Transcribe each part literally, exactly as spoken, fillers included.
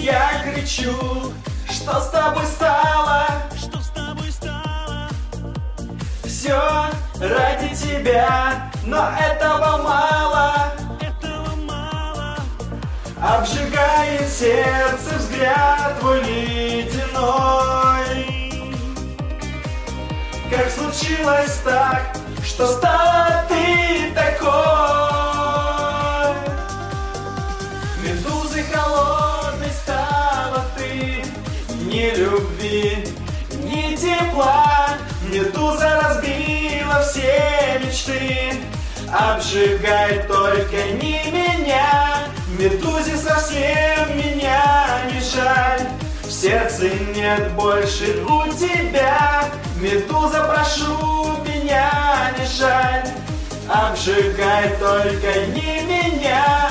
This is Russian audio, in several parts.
Я кричу, что с тобой стало? Что с тобой стало? Все ради тебя, но этого мало. Этого мало. Обжигает сердце взгляд твой ледяной. Как случилось так, что стала ты такой? Медузой холодной стала ты. Ни любви, ни тепла. Медуза разбила все мечты. Обжигай только не меня. Медузе совсем меня не жаль. В сердце нет больше у тебя. Медуза, прошу, меня не жаль. Обжигай только не меня.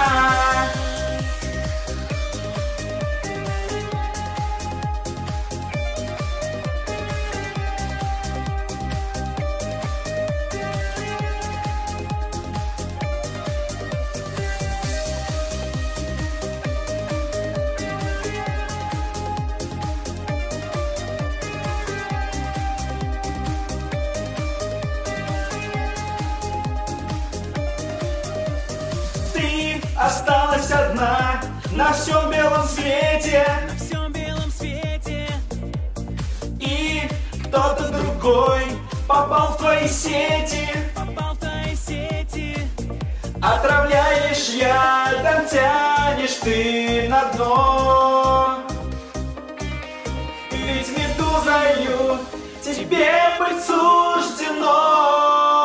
Ты осталась одна на всем белом свете, На всем белом свете. и кто-то другой попал в твои сети. Попал в твои сети. Отравляешь ядом, тянешь ты на дно. Ведь медузою тебе быть суждено.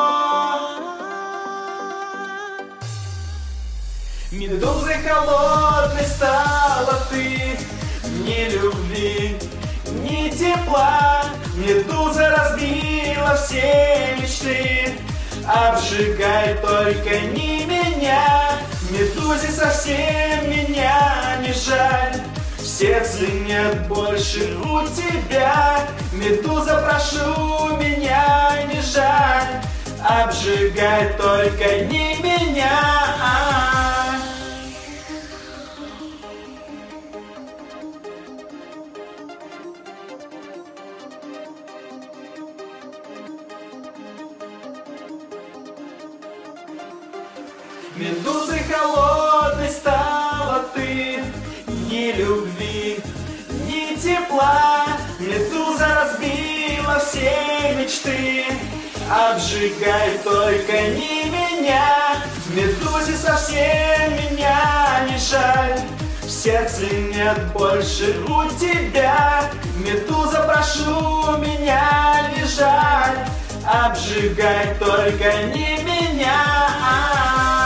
Медузой холодной стала ты. Ни любви, ни тепла. Медуза разбила все мечты. Обжигай только не меня. Медузе совсем меня не жаль. В сердце нет больше у тебя. Медуза, прошу, меня не жаль. Обжигай только не меня. Медузой холодной стала ты. Ни любви, ни тепла. Медуза разбила все мечты. Обжигай только не меня. Медузе совсем меня не жаль. В сердце нет больше у тебя. Медуза, прошу, меня не жаль. Обжигай только не меня.